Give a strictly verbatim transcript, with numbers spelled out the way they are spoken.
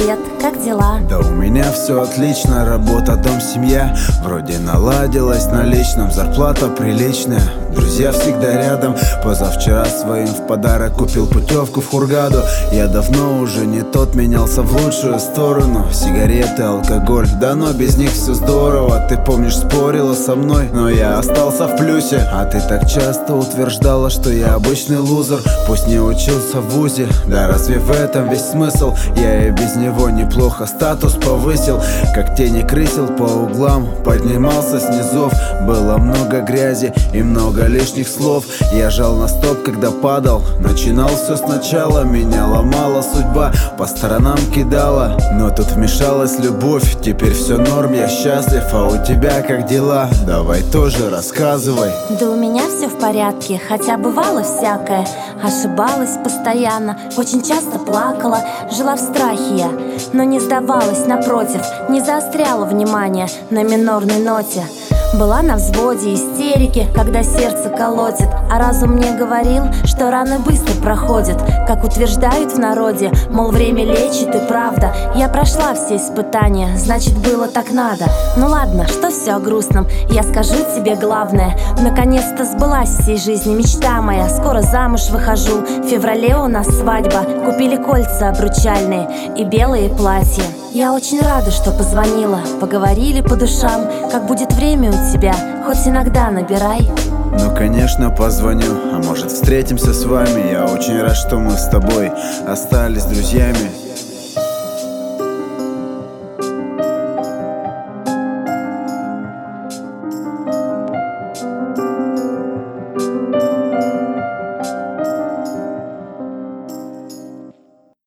привет, как дела? Да у меня все отлично, работа, дом, семья. Вроде наладилась на личном, зарплата приличная. Друзья всегда рядом, позавчера своим в подарок купил путевку в Хургаду. Я давно уже не тот, менялся в лучшую сторону. Сигареты, алкоголь, да но без них все здорово. Ты помнишь, спорила со мной, но я остался в плюсе. А ты так часто утверждала, что я обычный лузер. Пусть не учился в вузе, да разве в этом весь смысл? Я и без него неплохо статус повысил. Как тени крысил по углам, поднимался с низов. Было много грязи и много лишних слов. Я жал на стоп, когда падал. Начинал все сначала, меня ломала судьба, по сторонам кидала, но тут вмешалась любовь. Теперь все норм, я счастлив, а у тебя как дела? Давай тоже рассказывай. Да у меня все в порядке, хотя бывало всякое. Ошибалась постоянно, очень часто плакала. Жила в страхе я, но не сдавалась, напротив. Не заостряла внимание на минорной ноте. Была на взводе, истерики, когда сердце колотит. А разум мне говорил, что раны быстро проходят. Как утверждают в народе, мол, время лечит, и правда. Я прошла все испытания, значит, было так надо. Ну ладно, что все о грустном, я скажу тебе главное. Наконец-то сбылась всей жизни мечта моя. Скоро замуж выхожу, в феврале у нас свадьба. Купили кольца обручальные и белые платья. Я очень рада, что позвонила, поговорили по душам. Как будет время у тебя, хоть иногда набирай. Ну, конечно, позвоню, а может встретимся с вами. Я очень рад, что мы с тобой остались друзьями.